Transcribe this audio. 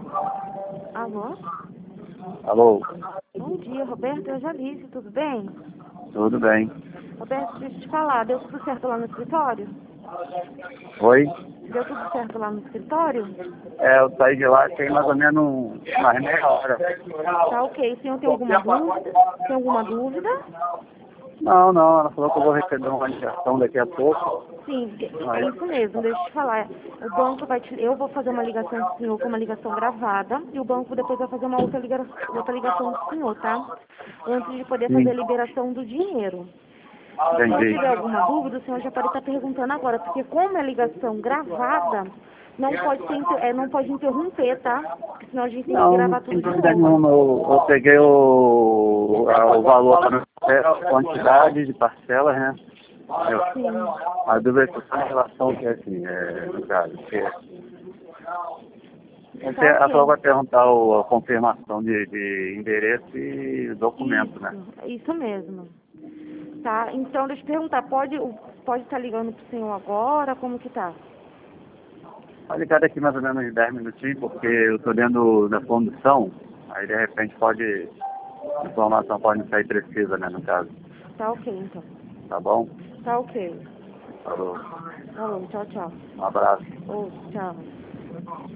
Alô? Alô? Bom dia, Roberto. Eu já disse, tudo bem? Tudo bem. Roberto, deixa eu te falar, deu tudo certo lá no escritório? Oi? Deu tudo certo lá no escritório? Eu saí de lá tem mais ou menos mais meia hora. Tá ok. O senhor tem alguma dúvida? Tem alguma dúvida? Não, ela falou que eu vou receber uma ligação daqui a pouco. Sim, é isso mesmo, deixa eu te falar. O banco eu vou fazer uma ligação do senhor com uma ligação gravada e o banco depois vai fazer uma outra ligação do senhor, tá? Antes de poder fazer Sim, a liberação do dinheiro. Se o senhor entendi. tiver alguma dúvida, o senhor já pode estar perguntando agora, porque como é ligação gravada, não pode interromper, tá? Porque senão a gente tem que Não gravar tudo tem de dúvida novo. nenhuma. Eu peguei o valor para parcela, a quantidade de parcelas, né? Sim. A dúvida é só em relação que assim, no caso, que Tá ela falou que ok. vai perguntar a confirmação de endereço e documento, né? Isso mesmo. Tá, então deixa eu perguntar, pode estar ligando pro senhor agora? Como que tá? Pode ligar daqui mais ou menos uns 10 minutinhos, porque eu estou dentro da condução, aí de repente a informação pode não sair precisa, né, no caso. Tá ok, então. Tá bom? Tá ok. Falou. Falou, tchau, tchau. Um abraço. Ô, tchau.